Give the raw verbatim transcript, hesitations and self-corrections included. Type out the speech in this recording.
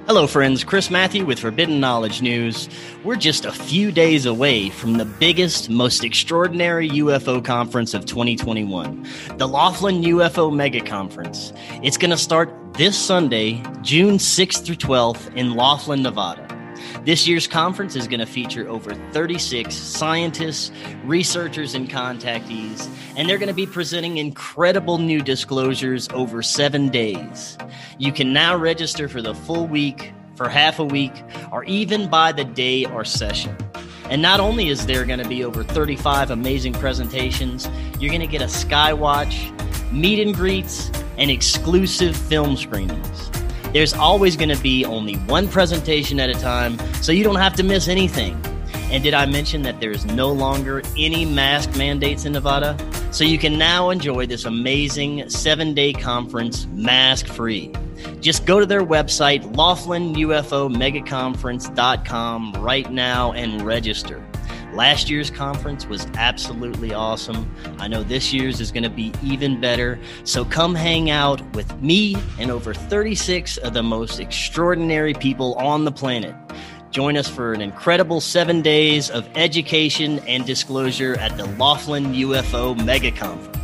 Hello, friends. Chris Matthew with Forbidden Knowledge News. We're just a few days away from the biggest, most extraordinary U F O conference of twenty twenty-one, the Laughlin U F O Mega Conference. It's going to start this Sunday, June sixth through twelfth in Laughlin, Nevada. This year's conference is going to feature over thirty-six scientists, researchers, and contactees, and they're going to be presenting incredible new disclosures over seven days. You can now register for the full week, for half a week, or even by the day or session. And not only is there going to be over thirty-five amazing presentations, you're going to get a Skywatch, meet and greets, and exclusive film screenings. There's always going to be only one presentation at a time, so you don't have to miss anything. And did I mention that there's no longer any mask mandates in Nevada? So you can now enjoy this amazing seven-day conference mask-free. Just go to their website, Laughlin U F O Mega Conference dot com right now and register. Last year's conference was absolutely awesome. I know this year's is going to be even better. So come hang out with me and over thirty-six of the most extraordinary people on the planet. Join us for an incredible seven days of education and disclosure at the Laughlin U F O Mega Conference.